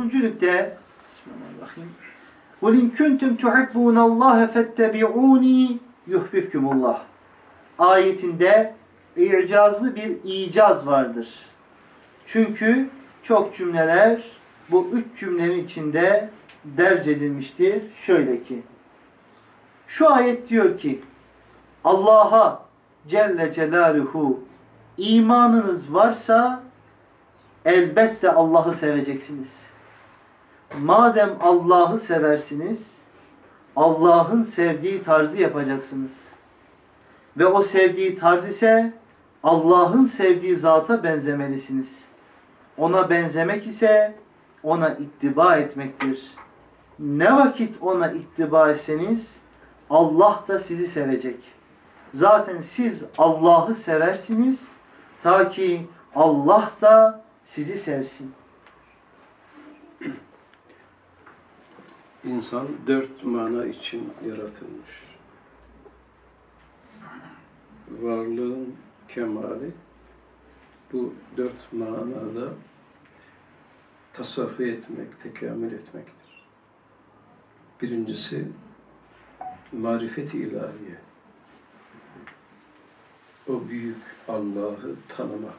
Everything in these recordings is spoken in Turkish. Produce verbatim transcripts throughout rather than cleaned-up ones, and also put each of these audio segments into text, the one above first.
dördüncü nükte Bismillahirrahmanirrahim. وَلِنْ كُنْتُمْ تُحِبُّونَ اللّٰهَ فَاتَّبِعُونِي يُحْبِبْكُمُ اللّٰهِ ayetinde icazlı bir icaz vardır. Çünkü çok cümleler bu üç cümlenin içinde derc edilmiştir. Şöyle ki, şu ayet diyor ki, Allah'a Celle Celaluhu imanınız varsa elbette Allah'ı seveceksiniz. Madem Allah'ı seversiniz, Allah'ın sevdiği tarzı yapacaksınız. Ve o sevdiği tarz ise Allah'ın sevdiği zata benzemelisiniz. Ona benzemek ise ona ittiba etmektir. Ne vakit ona ittiba etseniz Allah da sizi sevecek. Zaten siz Allah'ı seversiniz ta ki Allah da sizi sevsin. İnsan dört mana için yaratılmış. Varlığın kemali bu dört manada tasavvuf etmek, tekamül etmektir. Birincisi marifet-i ilahiye. O büyük Allah'ı tanımak.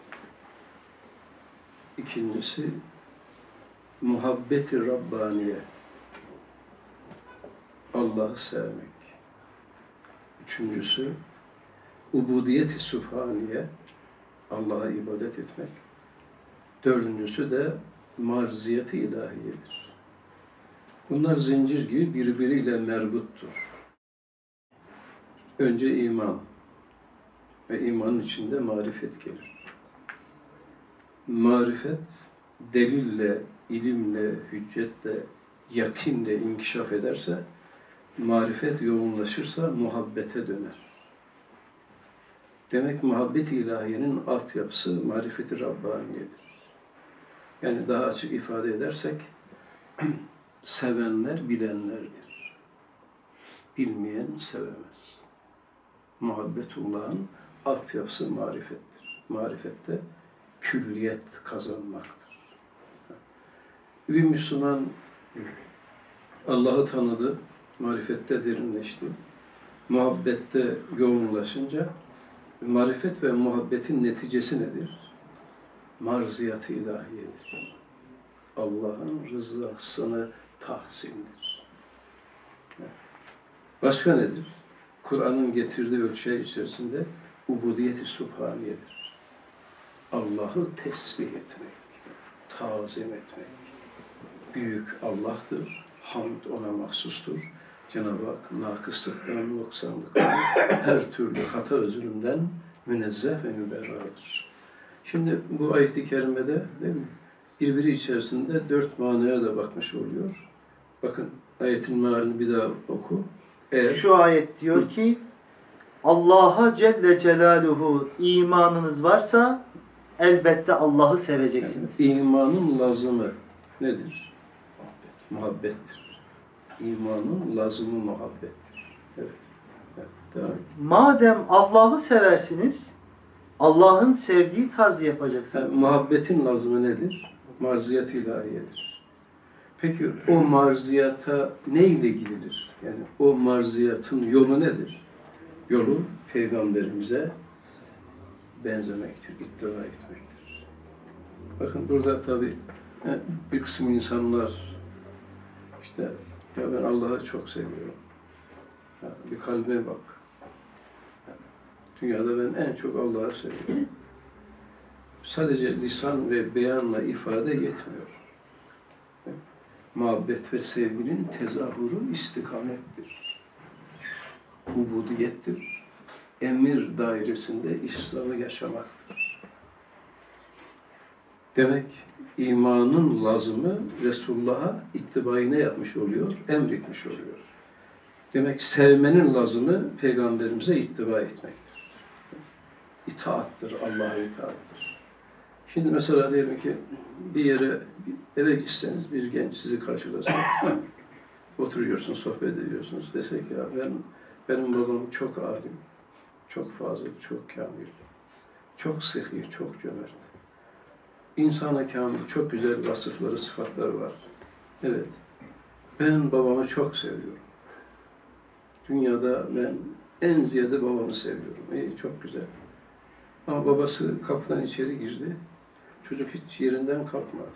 İkincisi muhabbet-i Rabbaniye. Allah'ı sevmek. Üçüncüsü ubudiyet-i sübhaniye. Allah'a ibadet etmek. Dördüncüsü de marziyet-i ilahiyedir. Bunlar zincir gibi birbiriyle merbuttur. Önce iman ve imanın içinde marifet gelir. Marifet delille, ilimle, hüccetle, yakinle inkişaf ederse, marifet yoğunlaşırsa muhabbete döner. Demek muhabbet-i ilahiyenin altyapısı marifet-i Rabbaniyedir. Yani daha açık ifade edersek, sevenler bilenlerdir. Bilmeyen sevemez. Muhabbetullah'ın altyapısı marifettir. Marifette külliyet kazanmaktır. Bir Müslüman Allah'ı tanıdı, marifette derinleşti. Muhabbette yoğunlaşınca marifet ve muhabbetin neticesi nedir? Marziyat-ı ilahiyedir. Allah'ın rızasını tahsindir. Başka nedir? Kur'an'ın getirdiği ölçü içerisinde ubudiyet-i sübhaniyedir. Allah'ı tesbih etmek, tazim etmek. Büyük Allah'tır, hamd ona mahsustur. Cenab-ı Hak nakıslıktan, noksanlıktan, her türlü hata özründen münezzeh ve müberradır. Şimdi bu ayet-i kerimede değil mi? Birbiri içerisinde dört manaya da bakmış oluyor. Bakın ayetin mealini bir daha oku. Eğer, Şu ayet diyor hı. ki Allah'a Celle Celaluhu imanınız varsa elbette Allah'ı seveceksiniz. Yani imanın lazımı nedir? Muhabbettir. İmanın lazımı muhabbettir. Evet. Evet. Devam. Madem Allah'ı seversiniz, Allah'ın sevdiği tarzı yapacaksınız. Yani muhabbetin lazımı nedir? Marziyat ilahiyedir. Peki o marziyata neyle gidilir? Yani o marziyatın yolu nedir? Yolu Peygamberimize benzemektir, ittira etmektir. Bakın burada tabii bir kısım insanlar işte ya ben Allah'ı çok seviyorum. Ya bir kalbime bak. Ya dünyada ben en çok Allah'ı seviyorum. Sadece lisan ve beyanla ifade yetmiyor. Ya, muhabbet ve sevginin tezahürü istikamettir. Ubudiyettir. Emir dairesinde İslam'ı yaşamaktır. Demek imanın lazımı Resulullah'a ittibayı ne yapmış oluyor? Emretmiş oluyor. Demek sevmenin lazımı Peygamberimize ittiba etmektir. İtaattır, Allah'a itaattır. Şimdi mesela diyelim ki bir yere, eve gitseniz bir genç sizi karşılasın. Oturuyorsun, sohbet ediyorsunuz. Desek ya ben, benim babam çok alim, çok fazıl, çok kamil, çok sıhhi, çok cömert. İnsan-ı kamil çok güzel vasıfları, sıfatları var. Evet. Ben babamı çok seviyorum. Dünyada ben en ziyade babamı seviyorum. İyi, çok güzel. Ama babası kapıdan içeri girdi. Çocuk hiç yerinden kalkmadı.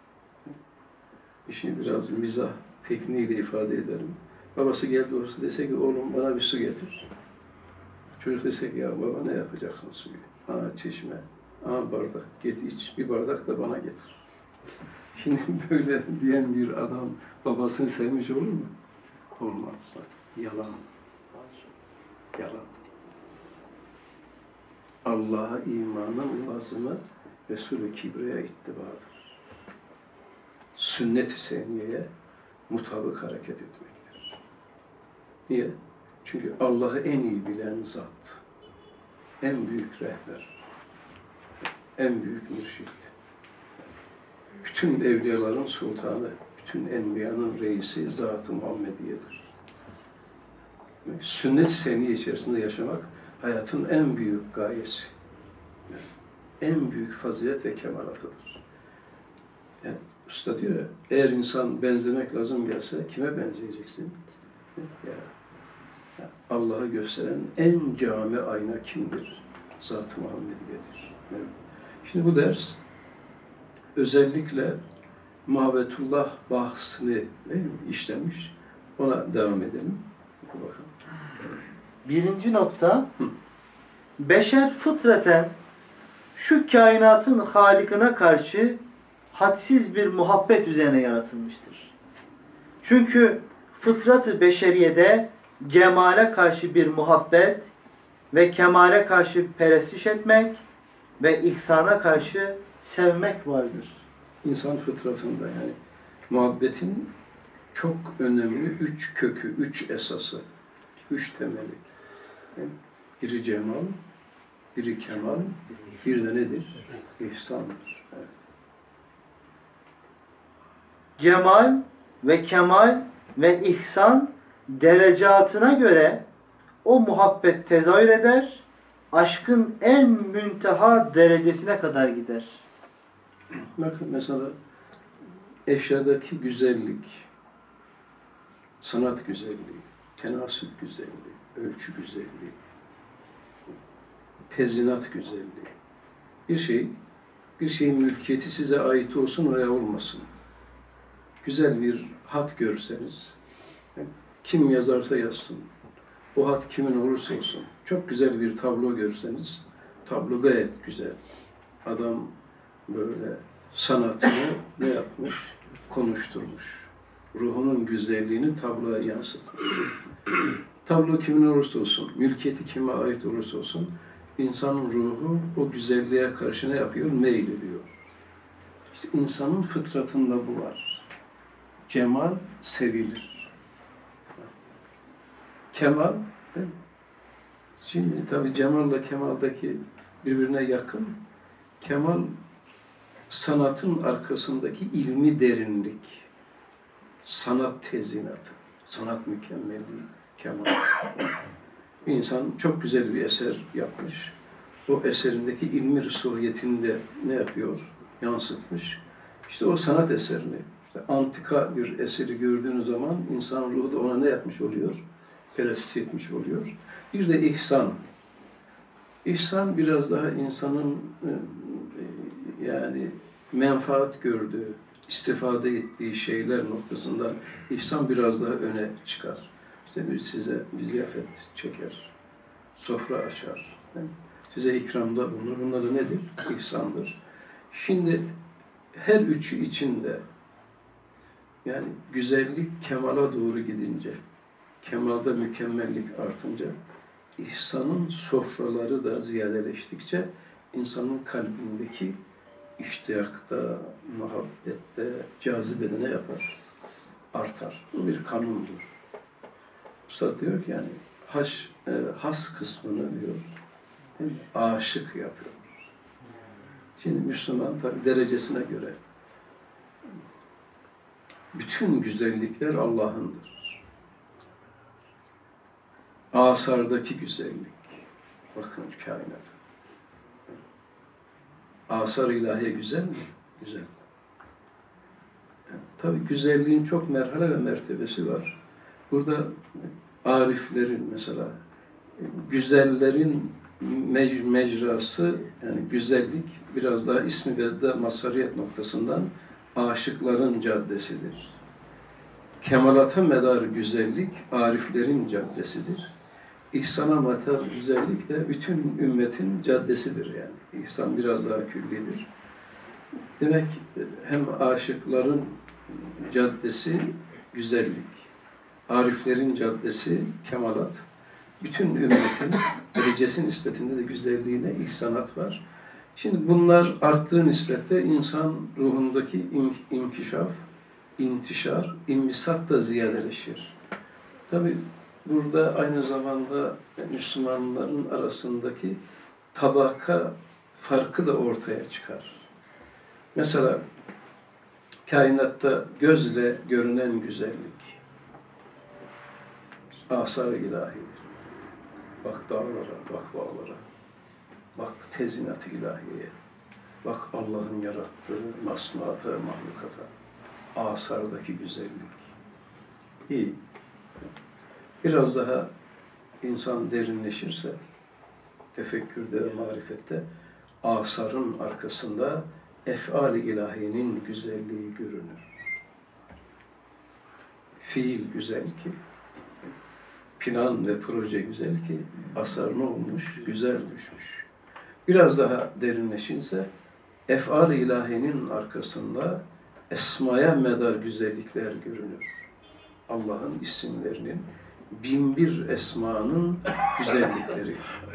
İşini biraz mizah tekniğiyle ifade edelim. Babası geldi orası dese ki oğlum bana bir su getir. Çocuk dese ki ya baba ne yapacaksın suyu? Aa çeşme, aa bardak, git iç, bir bardak da bana getir. Şimdi böyle diyen bir adam babasını sevmiş olur mu? Olmaz. Yalan. Yalan. Allah'a imanın lazımı Resul-i Kibri'ye ittibadır. Sünnet-i seniyeye mutabık hareket etmektir. Niye? Çünkü Allah'ı en iyi bilen zat, en büyük rehber, en büyük mürşid, bütün evliyaların sultanı, bütün enbiyanın reisi Zat-ı Muhammediye'dir. Sünnet-i seniye içerisinde yaşamak hayatın en büyük gayesi, en büyük fazilet ve kemalatıdır. Yani usta diyor ya, eğer insan benzemek lazım gelse kime benzeyeceksin? Ya, ya Allah'ı gösteren en cami ayna kimdir? Zat-ı Muhammediye'dir. Evet. Şimdi bu ders özellikle muhabbetullah bahsini değil mi, işlemiş. Ona devam edelim. Oku bakalım. Birinci nokta, beşer fıtraten şu kainatın Halikine karşı hadsiz bir muhabbet üzerine yaratılmıştır. Çünkü fıtrat-ı beşeriyede cemale karşı bir muhabbet ve kemale karşı perestiş etmek ve ihsana karşı sevmek vardır. İnsan fıtratında yani muhabbetin çok önemli üç kökü, üç esası, üç temeli. Yani biri cemal, biri kemal, bir de nedir? İhsandır. Evet. Cemal ve kemal ve ihsan derecatına göre o muhabbet tezahür eder, aşkın en münteha derecesine kadar gider. Bakın mesela eşyadaki güzellik, sanat güzelliği, tenasüp güzelliği, ölçü güzelliği, tezinat güzelliği. Bir şey, bir şeyin mülkiyeti size ait olsun veya olmasın. Güzel bir hat görseniz, kim yazarsa yazsın, o hat kimin olursa olsun, çok güzel bir tablo görseniz, tablo gayet güzel. Adam böyle sanatını ne yapmış? Konuşturmuş. Ruhunun güzelliğini tabloya yansıtmış. Tablo kimin olursa olsun, mülkiyeti kime ait olursa olsun, insanın ruhu o güzelliğe karşı ne yapıyor? Meylediyor. İşte insanın fıtratında bu var. Cemal sevilir. Kemal, değil mi? Şimdi tabii cemalla kemaldaki birbirine yakın. Kemal, sanatın arkasındaki ilmi derinlik, sanat tezinatı, sanat mükemmelliği, kemal. Bir insan çok güzel bir eser yapmış. O eserindeki ilmi rüsuviyetini de ne yapıyor? Yansıtmış. İşte o sanat eserini, işte antika bir eseri gördüğünüz zaman insan ruhu da ona ne yapmış oluyor? Perest etmiş oluyor. Bir de ihsan. İhsan biraz daha insanın yani menfaat gördüğü, istifade ettiği şeyler noktasından ihsan biraz daha öne çıkar. İşte bir size bir ziyafet çeker, sofra açar, size ikramda bulunur. Bunlar da nedir? İhsandır. Şimdi her üçü içinde yani güzellik kemala doğru gidince, kemalda mükemmellik artınca, ihsanın sofraları da ziyadeleştikçe insanın kalbindeki iştiyakta, muhabbette, cazibede ne yapar? Artar. Bu bir kanundur. Üstad diyor ki yani haş, e, has kısmını diyor, yani aşık yapıyor. Şimdi Müslüman tabi derecesine göre bütün güzellikler Allah'ındır. Asardaki güzellik, bakın kainat. Asar-ı ilahiye güzel mi? Güzel. Yani, tabii güzelliğin çok merhale ve mertebesi var. Burada ariflerin mesela, güzellerin mec mecrası, yani güzellik biraz daha ismi ve de mazhariyet noktasından aşıkların caddesidir. Kemalata medar güzellik ariflerin caddesidir. İhsana medar güzellik de bütün ümmetin caddesidir yani. İhsan biraz daha küllidir. Demek hem aşıkların caddesi güzellik, ariflerin caddesi kemalat, bütün ümmetin derecesi nispetinde de güzelliğine ihsanat var. Şimdi bunlar arttığı nispetle insan ruhundaki inkişaf, intişar, inbisat da ziyadeleşir. Tabi burada aynı zamanda Müslümanların arasındaki tabaka farkı da ortaya çıkar. Mesela kainatta gözle görünen güzellik asar-ı ilahidir. Bak dağlara, bak bağlara, bak tezinat-ı ilahiyeye, bak Allah'ın yarattığı masnuata, mahlukata, asardaki güzellik. İyi. Biraz daha insan derinleşirse, tefekkürde ve marifette, asarın arkasında ef'al-i ilahiyenin güzelliği görünür. Fiil güzel ki, plan ve proje güzel ki, asar ne olmuş? Güzel düşmüş. Biraz daha derinleşinse, ef'al-i ilahiyenin arkasında esmaya medar güzellikler görünür. Allah'ın isimlerinin, binbir esmanın güzellikleri.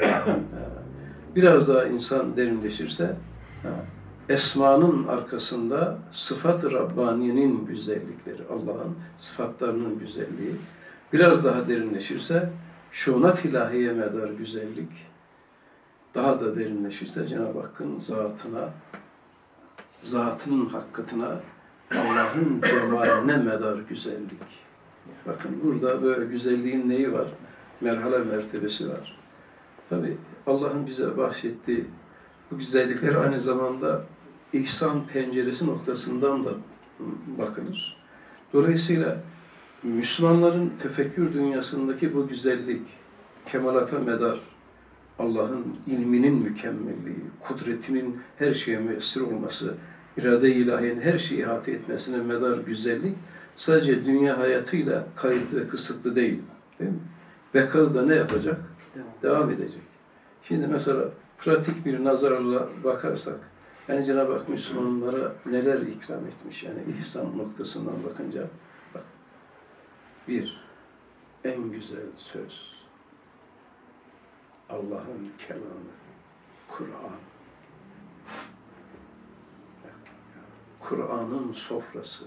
Biraz daha insan derinleşirse, esmanın arkasında sıfat-ı Rabbaniye'nin güzellikleri, Allah'ın sıfatlarının güzelliği. Biraz daha derinleşirse, şunat ilahiye medar güzellik, daha da derinleşirse Cenab-ı Hakk'ın zatına, zatının hakkatına, Allah'ın cemaline medar güzellik. Bakın burada böyle güzelliğin neyi var? Merhale mertebesi var. Tabi Allah'ın bize bahşettiği bu güzellikler aynı zamanda ihsan penceresi noktasından da bakılır. Dolayısıyla Müslümanların tefekkür dünyasındaki bu güzellik, kemalata medar, Allah'ın ilminin mükemmelliği, kudretinin her şeye müessir olması, irade-i ilahiyenin her şeyi ihate etmesine medar güzellik, sadece dünya hayatıyla kayıtlı ve kısıtlı değil. Değil mi? Bekalı da ne yapacak? Devam edecek. Şimdi mesela pratik bir nazarla bakarsak, yani Cenab-ı Hak Müslümanlara neler ikram etmiş, yani ihsan noktasından bakınca, bak, bir, en güzel söz, Allah'ın kelamı, Kur'an. Kur'an'ın sofrası.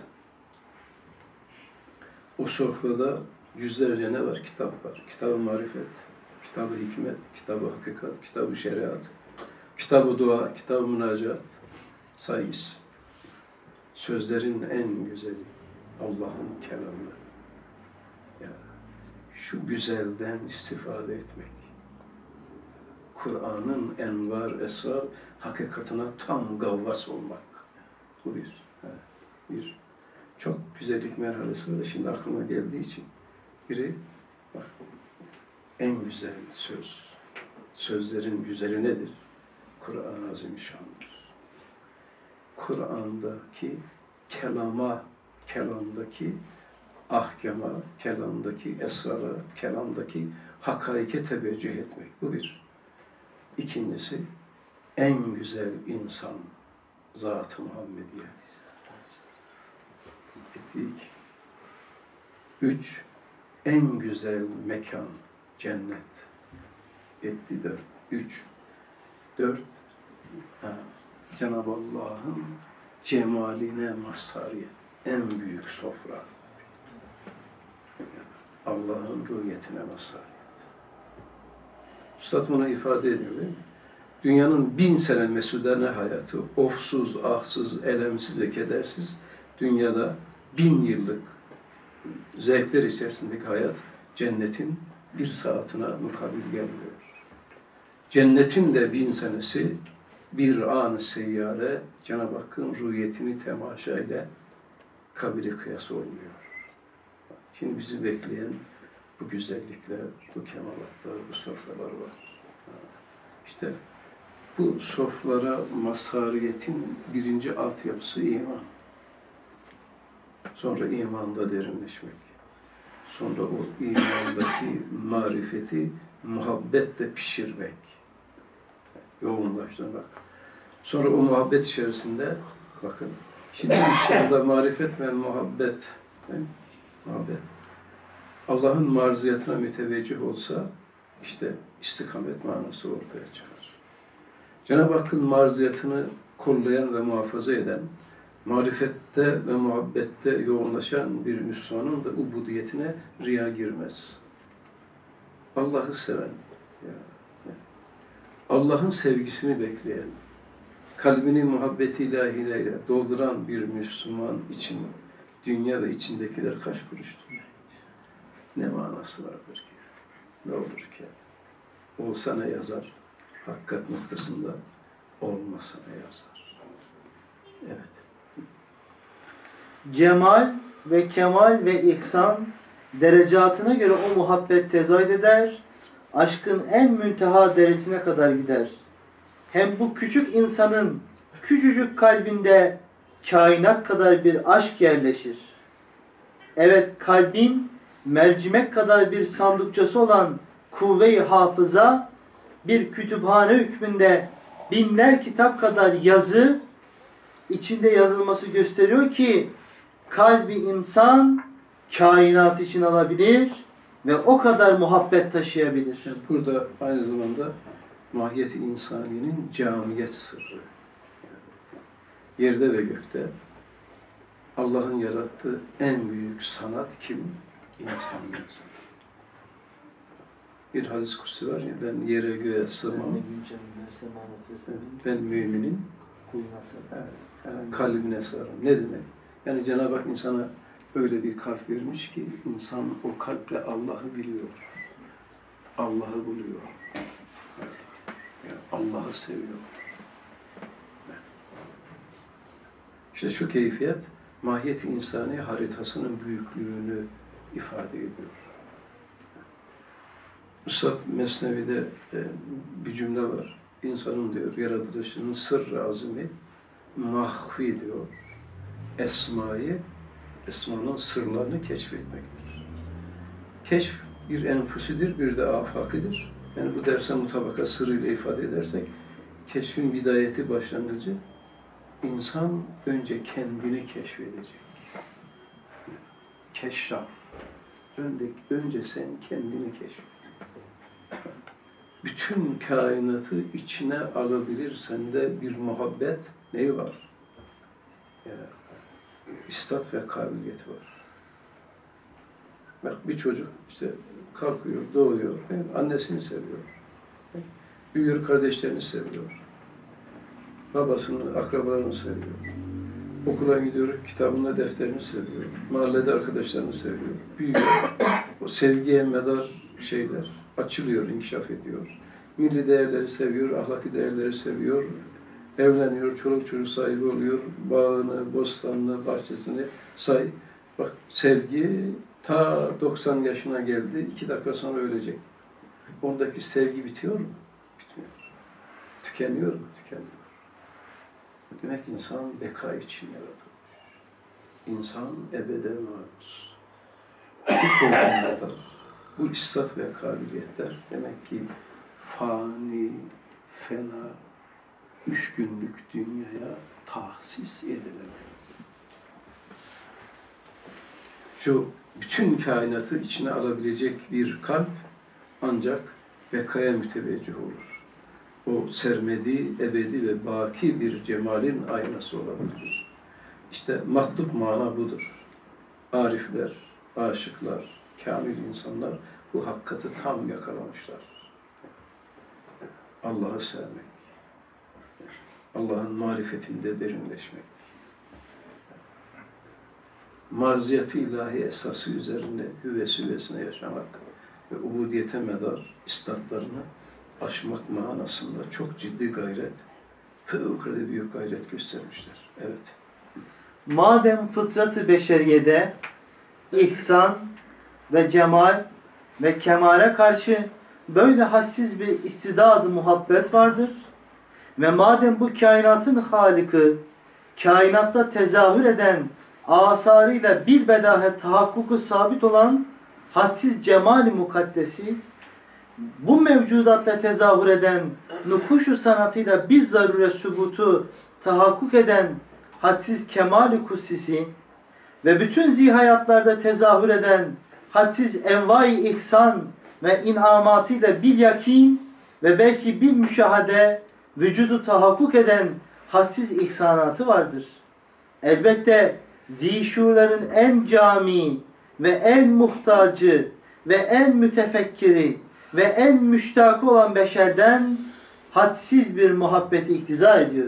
O sofrada yüzlerce ne var? Kitap var. Kitab-ı marifet, kitab-ı hikmet, kitab-ı hakikat, kitab-ı şeriat, kitab-ı dua, kitab-ı münacat, sayıs. Sözlerin en güzeli Allah'ın kelamı. Ya, şu güzelden istifade etmek. Kur'an'ın envar, esrar, hakikatına tam gavvas olmak. Bu bir. Ha, bir. Çok güzellik merhalesi var. Şimdi aklıma geldiği için. Biri, bak, en güzel söz. Sözlerin güzeli nedir? Kur'an-ı Azimüşşan'dır. Kur'an'daki kelama, kelamdaki ahkama, kelamdaki esrara, kelamdaki hakaike teveccüh etmek. Bu bir. İkincisi, en güzel insan, Zat-ı Muhammediye. Ettik. Üç, en güzel mekan, cennet. Etti dört. Üç, dört, ha, Cenab-ı Allah'ın cemaline mazhariyet, en büyük sofra. Allah'ın ruhiyetine mazhariyet. Üstad bunu ifade ediyor değil mi? Dünyanın bin sene mesudane hayatı, ofsuz, ahsız, elemsiz ve kedersiz, dünyada bin yıllık zevkler içerisindeki hayat, cennetin bir saatine mukabil gelmiyor. Cennetin de bin senesi, bir an-ı seyyare Cenab-ı Hakk'ın ruhiyetini temaşa ile kabile kıyası olmuyor. Şimdi bizi bekleyen bu güzellikler, bu kemalatlar, bu sofralar var. İşte bu sofralara mazhariyetin birinci altyapısı iman. Sonra imanda derinleşmek. Sonra o imandaki marifeti muhabbetle pişirmek. Yoğunlaştırmak. Sonra o muhabbet içerisinde bakın. Şimdi burada marifet ve muhabbet. Muhabbet. Allah'ın marziyatına müteveccih olsa işte istikamet manası ortaya çıkar. Cenab-ı Hakk'ın marziyatını kollayan ve muhafaza eden, marifette ve muhabbette yoğunlaşan bir Müslümanın da ubudiyetine riya girmez. Allah'ı seven, Allah'ın sevgisini bekleyen, kalbini muhabbeti ilahiyle dolduran bir Müslüman için dünya ve içindekiler kaç kuruştur? Ne manası vardır ki? Ne olur ki? Olsa ne yazar? Hakikat noktasında olmasa ne yazar? Evet. Cemal ve kemal ve ihsan derecatına göre o muhabbet tezahür eder, aşkın en münteha derecesine kadar gider. Hem bu küçük insanın küçücük kalbinde kainat kadar bir aşk yerleşir. Evet, kalbin mercimek kadar bir sandıkçası olan kuvve-i hafıza bir kütüphane hükmünde binler kitap kadar yazı içinde yazılması gösteriyor ki kalbi insan kainat için alabilir ve o kadar muhabbet taşıyabilir. Yani burada aynı zamanda mahiyet-i insaniyenin camiyet sırrı. Yerde ve gökte Allah'ın yarattığı en büyük sanat kim? İnsan. Bir hadis kutsi var ya, ben yere göğe sığmam. Ben müminin yani kalbine sığarım. Ne demek? Yani Cenab-ı Hak insana öyle bir kalp vermiş ki insan o kalple Allah'ı biliyor. Allah'ı buluyor. Yani Allah'ı seviyor. İşte şu keyfiyet mahiyet-i insani haritasının büyüklüğünü ifade ediyor. Üstad Mesnevi'de e, bir cümle var. İnsanın diyor yaratılışının sırrı azimi mahfi diyor. Esmayı, esmanın sırlarını keşfetmektir. Keşf bir enfüsidir, bir de afakidir. Yani bu derse mutabaka sırrıyla ifade edersek, keşfin bidayeti, başlangıcı, insan önce kendini keşfedecek. Keşşaf. Önce, önce sen kendini keşfet. Bütün kainatı içine alabilir sende bir muhabbet neyi var? Yani, istat ve kabiliyeti var. Bak bir çocuk işte kalkıyor, doğuyor, annesini seviyor. Büyüyor, kardeşlerini seviyor. Babasını, akrabalarını seviyor. Okula gidiyor, kitabını, defterini seviyor. Mahallede arkadaşlarını seviyor. Büyüyor. O sevgiye medar şeyler açılıyor, inkişaf ediyor. Milli değerleri seviyor, ahlaki değerleri seviyor. Evleniyor, çoluk çocuk sahibi oluyor. Bağını, bostanını, bahçesini say. Bak sevgi ta doksan yaşına geldi, iki dakika sonra ölecek. Ondaki sevgi bitiyor mu? Bitmiyor. Tükeniyor mu? Tükeniyor. Demek ki insan beka için yaratılmış. İnsan ebede mahpus. Bu konuda da bu istat ve kabiliyetler demek ki fani, fena, üç günlük dünyaya tahsis edilemez. Şu bütün kainatı içine alabilecek bir kalp ancak bekaya müteveccih olur. O sermedi, ebedi ve baki bir cemalin aynası olabilir. İşte matlub mana budur. Arifler, aşıklar, kamil insanlar bu hakikati tam yakalamışlar. Allah'ı sevmek, Allah'ın marifetinde derinleşmek, marziyat-ı ilahi esası üzerinde hüvesi hüvesine yaşamak ve ubudiyete medar istatlarını aşmak manasında çok ciddi gayret fevkalade büyük gayret göstermişler. Evet. Madem fıtratı beşeriyede ihsan ve cemal ve kemale karşı böyle hassiz bir istidad-ı muhabbet vardır ve madem bu kainatın Halık'ı kainatta tezahür eden asarıyla bilbedahe tahakkuku sabit olan hadsiz cemal-i mukaddesi bu mevcudatta tezahür eden nukuşu sanatıyla biz zarure sübutu tahakkuk eden hadsiz kemal-i kutsisi ve bütün zihayatlarda tezahür eden hadsiz envai ihsan ve inamatıyla bil yakin ve belki bil müşahede vücudu tahakkuk eden hadsiz ihsanatı vardır. Elbette zişurların en cami ve en muhtacı ve en mütefekkiri ve en müştakı olan beşerden hadsiz bir muhabbeti iktiza ediyor.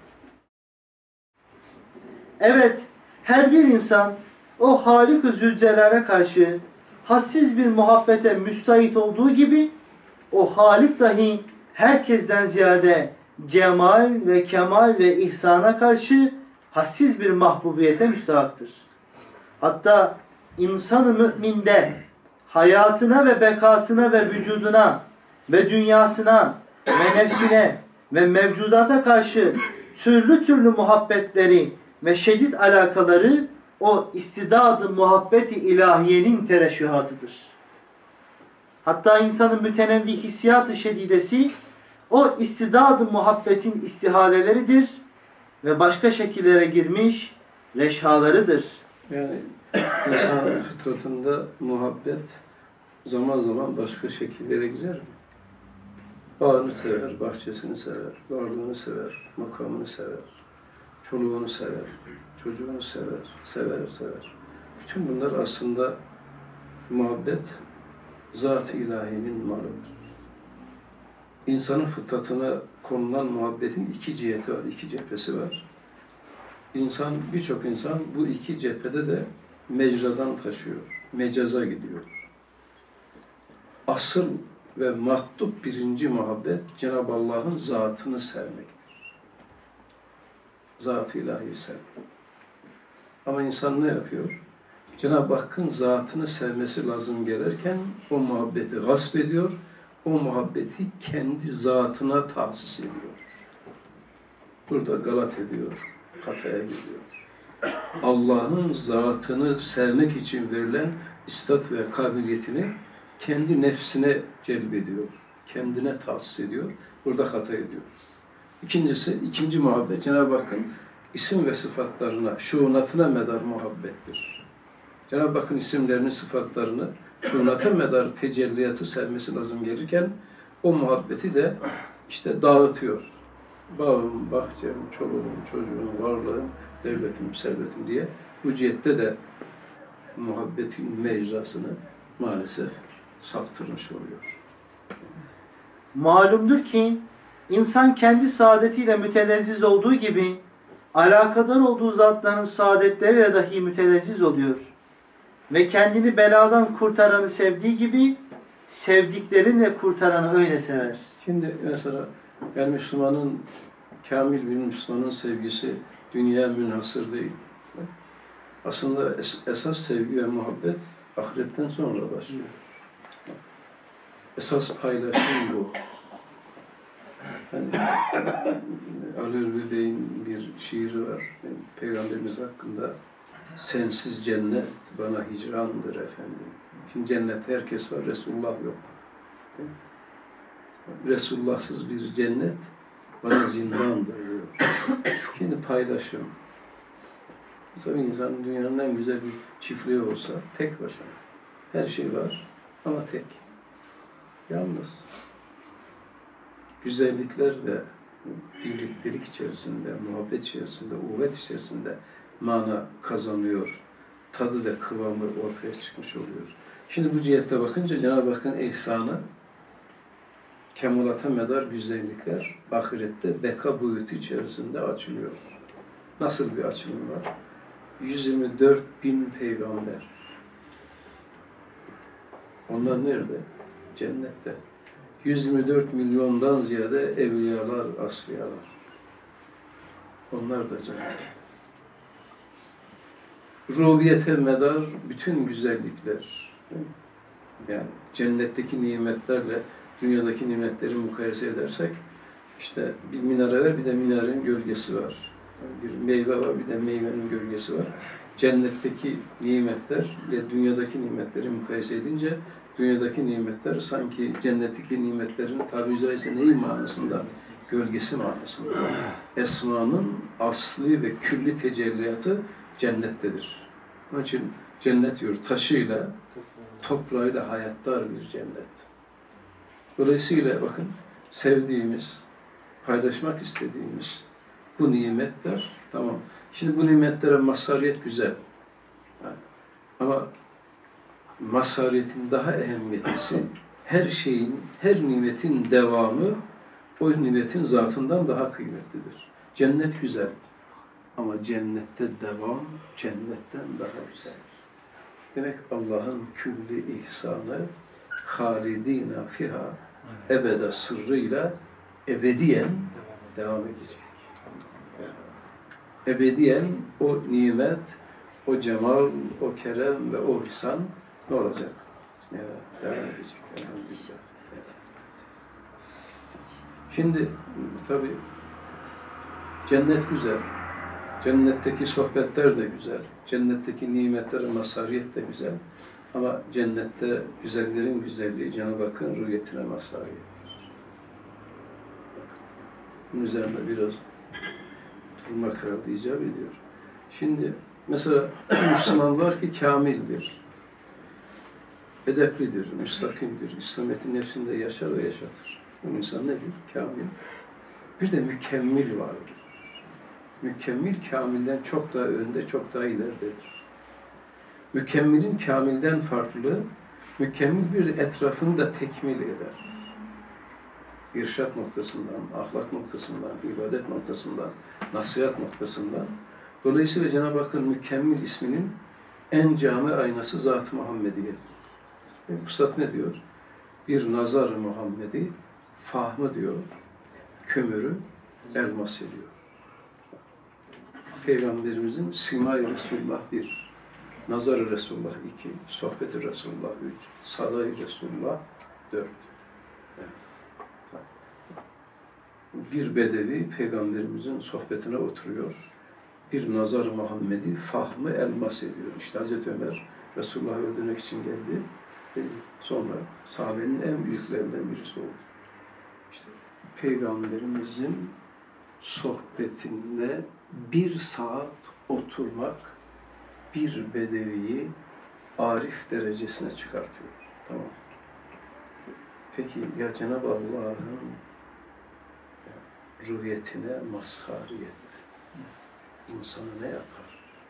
Evet, her bir insan o Halik-ı Zülcelal'e karşı hassiz bir muhabbete müstahit olduğu gibi o Halik dahi herkesten ziyade cemal ve kemal ve ihsana karşı hassiz bir mahbubiyete müstahaktır. Hatta insan-ı müminde hayatına ve bekasına ve vücuduna ve dünyasına ve nefsine ve mevcudata karşı türlü türlü muhabbetleri ve şedid alakaları o istidad-ı muhabbeti ilahiyenin tereşühatıdır. Hatta insanın mütenevvi hissiyat-ı şedidesi o istidad-ı muhabbetin istihaleleridir ve başka şekillere girmiş reşhalarıdır. Yani insan fıtratında muhabbet zaman zaman başka şekillere girer. Bağını sever, bahçesini sever, varlığını sever, makamını sever, çoluğunu sever, çocuğunu sever, sever sever. Bütün bunlar aslında muhabbet zat-ı ilahinin malıdır. İnsanın fıtratına konulan muhabbetin iki ciheti var, iki cephesi var. İnsan, birçok insan bu iki cephede de mecradan taşıyor, mecaza gidiyor. Asıl ve matlup birinci muhabbet Cenab-ı Allah'ın zatını sevmektir. Zat-ı ilahiyi sevmek. Ama insan ne yapıyor? Cenab-ı Hakk'ın zatını sevmesi lazım gelirken o muhabbeti gasp ediyor, o muhabbeti kendi zatına tahsis ediyor. Burada galat ediyor, hataya gidiyor. Allah'ın zatını sevmek için verilen istat ve kabiliyetini kendi nefsine celbediyor, kendine tahsis ediyor, burada hata ediyor. İkincisi, ikinci muhabbet Cenab-ı Hakk'ın isim ve sıfatlarına, şuunatına medar muhabbettir. Cenab-ı Hakk'ın isimlerini, sıfatlarını, şuunata medar tecelliyatı sevmesi lazım gelirken o muhabbeti de işte dağıtıyor. Bağım, bahçem, çoluğum, çocuğum, varlığım, devletim, servetim diye bu cihette de muhabbetin mecrasını maalesef saptırmış oluyor. Malumdur ki insan kendi saadetiyle mütelezziz olduğu gibi alakadar olduğu zatların saadetleriyle dahi mütelezziz oluyor. Ve kendini beladan kurtaranı sevdiği gibi sevdiklerini kurtaranı öyle sever. Şimdi mesela yani Müslümanın, kamil bir Müslümanın sevgisi dünya münhasır değil. Aslında es esas sevgi ve muhabbet ahiretten sonra başlıyor. Esas paylaşım bu. Yani, Ali Ulvi Bey'in bir şiiri var. Yani, Peygamberimiz hakkında sensiz cennet bana hicrandır efendim. Şimdi cennette herkes var, Resulullah yok. Resulullahsız bir cennet bana zindandır diyor. Şimdi paylaşım. Mesela insanın dünyanın en güzel bir çiftliği olsa tek başına. Her şey var ama tek. Yalnız. Güzellikler de birliktelik içerisinde, muhabbet içerisinde, uhvet içerisinde mana kazanıyor. Tadı ve kıvamı ortaya çıkmış oluyor. Şimdi bu cihette bakınca Cenab-ı Hakk'ın ihsanı, kemalata medar güzellikler ahirette beka boyutu içerisinde açılıyor. Nasıl bir açılım var? yüz yirmi dört bin peygamber. Onlar nerede? Cennette. yüz yirmi dört milyondan ziyade evliyalar, asliyalar. Onlar da cennet. Rubiyete medar bütün güzellikler. Yani cennetteki nimetlerle dünyadaki nimetleri mukayese edersek, işte bir minare var, bir de minarenin gölgesi var. Bir meyve var, bir de meyvenin gölgesi var. Cennetteki nimetler ile dünyadaki nimetleri mukayese edince, dünyadaki nimetler sanki cennetteki nimetlerin tabiri caizse neyi manasında? Gölgesi manasında. Esmanın asli ve külli tecelliyatı cennettedir. Onun için cennet diyor, taşıyla, toprağıyla hayattar bir cennet. Dolayısıyla bakın, sevdiğimiz, paylaşmak istediğimiz bu nimetler, tamam. Şimdi bu nimetlere mazhariyet güzel. Yani, ama mazhariyetin daha ehemmiyetlisi, her şeyin, her nimetin devamı o nimetin zatından daha kıymetlidir. Cennet güzel. Ama cennette devam, cennetten daha güzel. Demek Allah'ın külli ihsanı, halidina fiha, ebede sırrıyla ebediyen devam edecek. Ebediyen o nimet, o cemal, o kerem ve o ihsan ne olacak? Ya, devam edecek. Elhamdülillah. Şimdi tabii cennet güzel. Cennetteki sohbetler de güzel. Cennetteki nimetlerin mazhariyet de güzel. Ama cennette güzellerin güzelliği Cenab-ı Hakk'ın rüyetine mazhariyettir. Bunun üzerinde biraz durmak herhalde icap ediyor. Şimdi mesela Müslüman var ki kamildir, edeplidir, müstakimdir, İslamiyet'in nefsinde yaşar ve yaşatır. Bu insan nedir? Kamil. Bir de mükemmel vardır. Mükemmel, kamilden çok daha önde, çok daha ileridedir. Mükemmelin kamilden farklı, mükemmel bir etrafını da tekmil eder. İrşad noktasından, ahlak noktasından, ibadet noktasından, nasihat noktasından. Dolayısıyla Cenab-ı Hakk'ın mükemmel isminin en cami aynası Zat-ı Muhammediye'dir. Bu zat ne diyor? Bir nazar-ı Muhammedi, fahmı diyor, kömürü elmas ediyor. Peygamberimizin Simay-ı Resulullah bir, Nazar-ı Resulullah iki, Sohbet-i Resulullah üç, Saday-ı Resulullah dört. Bir bedevi Peygamberimizin sohbetine oturuyor. Bir nazar-ı Muhammedi fahmı elmas ediyor. İşte Hazreti Ömer Resulullah'ı öldürmek için geldi. Sonra sahabenin en büyüklerinden birisi oldu. İşte Peygamberimizin sohbetinde bir saat oturmak bir bedeviyi arif derecesine çıkartıyor. Tamam. Peki ya Cenab-ı Allah'ın ruhiyetine mazhariyet insanı ne yapar?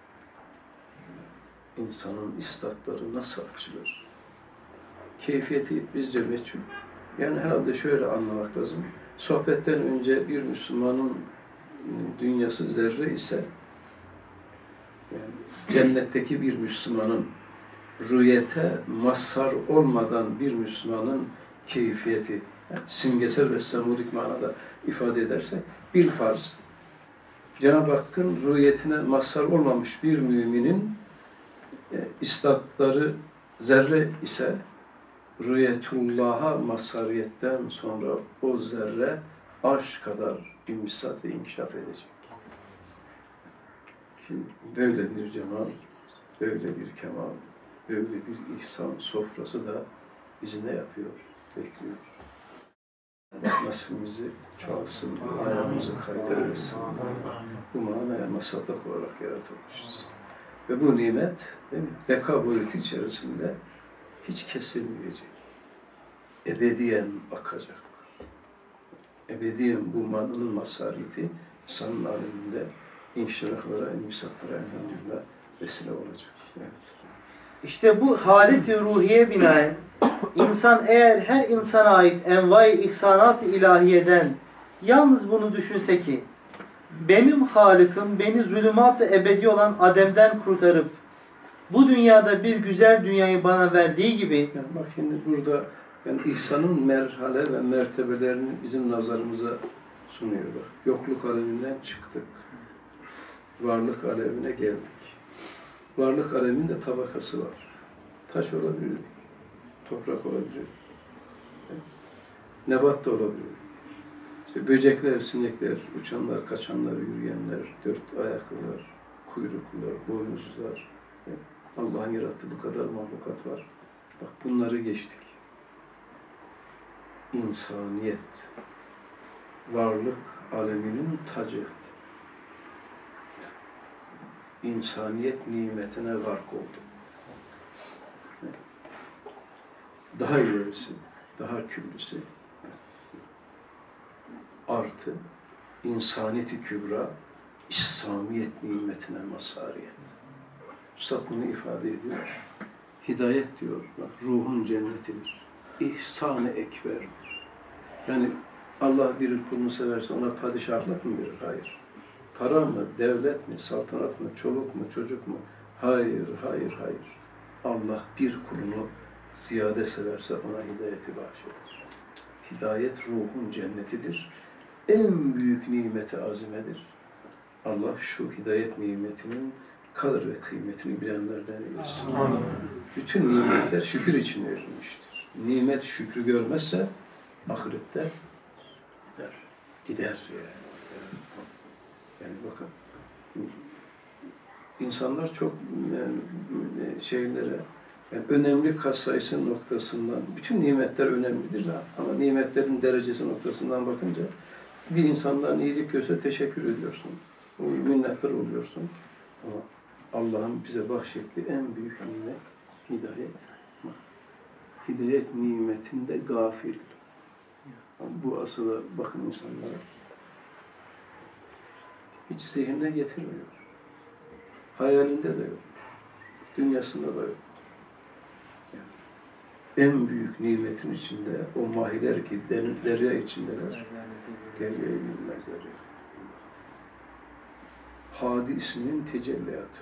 İnsanın istatları nasıl açılır? Keyfiyeti bizce meçhul. Yani herhalde şöyle anlamak lazım. Sohbetten önce bir Müslümanın dünyası zerre ise, yani cennetteki bir Müslümanın rüyete mazhar olmadan bir Müslümanın keyfiyeti, yani simgesel ve sembolik manada ifade ederse, bir farz, Cenab-ı Hakk'ın rüyetine mazhar olmamış bir müminin e, istatları zerre ise, rüyetullah'a mazhariyetten sonra o zerre arş kadar imsat ve inkişaf edecek. Şimdi böyle bir cemal, böyle bir kemal, böyle bir ihsan sofrası da bizi ne yapıyor? Bekliyor. Allah nasibimizi çoğalsın, ayağımızı kaydırırsın. Bu manaya masadak olarak yaratılmışız. Ve bu nimet, değil mi? Beka boyutu içerisinde hiç kesilmeyecek. Ebediyen akacak. Ebediyen bu mananın mazhariyeti insanın aleminde inşirahlara, imsaklara elhamdülillah vesile olacak. Evet. İşte bu halet-i ruhiye binaen insan eğer her insana ait envai ihsanat-ı ilahiyeden yalnız bunu düşünse ki benim Halık'ım beni zulümat-ı ebedi olan Adem'den kurtarıp bu dünyada bir güzel dünyayı bana verdiği gibi, yani bak şimdi burada yani ihsanın merhale ve mertebelerini bizim nazarımıza sunuyor. Bak, yokluk aleminden çıktık. varlık alemine geldik. Varlık aleminde tabakası var. Taş olabilir, toprak olabilir, nebat da olabilir. İşte böcekler, sinekler, uçanlar, kaçanlar, yürüyenler, dört ayaklılar, kuyruklular, boynuzlular. Allah'ın yarattığı bu kadar mahlukat var. Bak bunları geçtik. İnsaniyet, varlık aleminin tacı. İnsaniyet nimetine gark oldu. Daha ilerisi, daha küllüsü artı insaniyet-i kübra, İslamiyet nimetine mazhariyet. Üstad bunu ifade ediyor. Hidayet diyor, bak, ruhun cennetidir. İhsan-ı ekberdir. Yani Allah bir kulunu severse ona padişahlık mı verir? Hayır. Para mı, devlet mi, saltanat mı, çoluk mu, çocuk mu? Hayır, hayır, hayır. Allah bir kulunu ziyade severse ona hidayeti bahşeder. Hidayet ruhun cennetidir. En büyük nimeti azimedir. Allah şu hidayet nimetinin kadir ve kıymetini bilenlerden eylesin. Amin. Bütün nimetler şükür için verilmiştir. Nimet şükrü görmezse ahirette gider. Gider yani. Yani bakın, insanlar çok yani, şeylere, yani önemli katsayısı noktasından, bütün nimetler önemlidir ama nimetlerin derecesi noktasından bakınca bir insandan iyilik görse teşekkür ediyorsun, minnettar oluyorsun. Ama Allah'ın bize bahşettiği en büyük nimet hidayet. Hidayet nimetinde gafil. Bu asıla bakın insanlara. Hiç zihnine getirmiyor. Hayalinde de yok. Dünyasında da yok. Yani en büyük nimetin içinde, o mahiler ki derya içindeler, deryayı bilmezler. Hadi isminin tecelliyatı.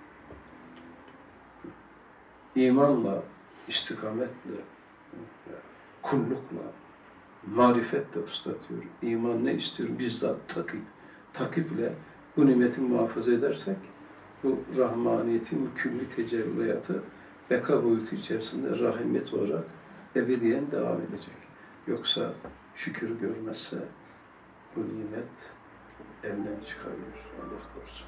İmanla, istikametle, kullukla, marifetle usta diyor. İman ne istiyor? Bizzat takip. Takiple bu nimeti muhafaza edersek, bu rahmaniyetin külli tecelliyatı beka boyutu içerisinde rahimiyet olarak ebediyen devam edecek. Yoksa şükür görmezse bu nimet elden çıkarıyor. Allah korusun.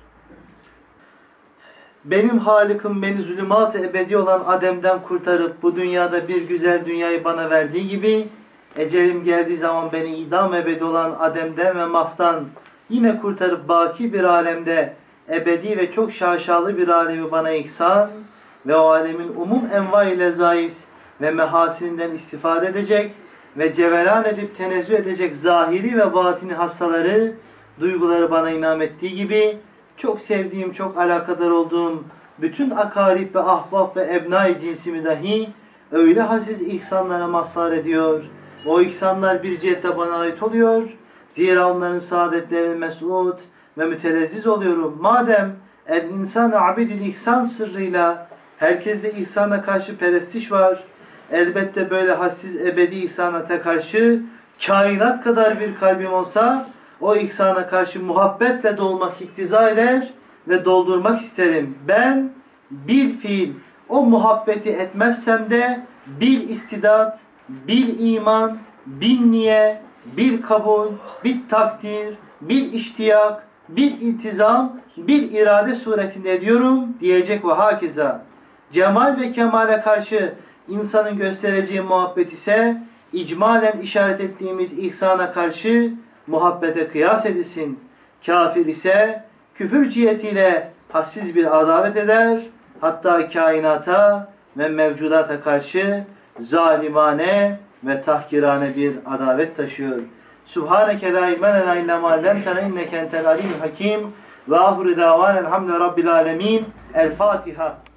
Benim Halık'ım beni zulümat-ı ebedi olan Adem'den kurtarıp bu dünyada bir güzel dünyayı bana verdiği gibi ecelim geldiği zaman beni idam ebedi olan Adem'den ve Maf'tan yine kurtarıp baki bir alemde ebedi ve çok şaşalı bir alemi bana ihsan ve o alemin umum envai lezaiz ve mehasininden istifade edecek ve cevelan edip tenezzül edecek zahiri ve batini hastaları, duyguları bana inam ettiği gibi çok sevdiğim, çok alakadar olduğum bütün akarip ve ahbap ve ebnai cinsimi dahi öyle haziz ihsanlara mazhar ediyor. O ihsanlar bir cihette bana ait oluyor. Zira onların saadetlerine mes'ud ve mütelezziz oluyorum. Madem el insan-ı abidül ihsan sırrıyla herkeste ihsana karşı perestiş var. Elbette böyle hassiz ebedi ihsanata karşı kainat kadar bir kalbim olsa o ihsana karşı muhabbetle dolmak iktiza eder ve doldurmak isterim. Ben bil fiil o muhabbeti etmezsem de bil istidat, bil iman, bil niye, bil kabul, bil takdir, bil iştiyak, bil iltizam, bil irade suretinde ediyorum diyecek ve hakeza. Cemal ve kemale karşı insanın göstereceği muhabbet ise icmalen işaret ettiğimiz ihsana karşı muhabbete kıyas edilsin. Kafir ise küfür cihetiyle hassiz bir adavet eder. Hatta kainata ve mevcudata karşı zalimane ve tahkirane bir adavet taşıyor. Subhaneke la ilme lena illa ma allamtena inneke entel alimul hakim ve ahire davan elhamdülillahi rabbil alemin. El Fatiha.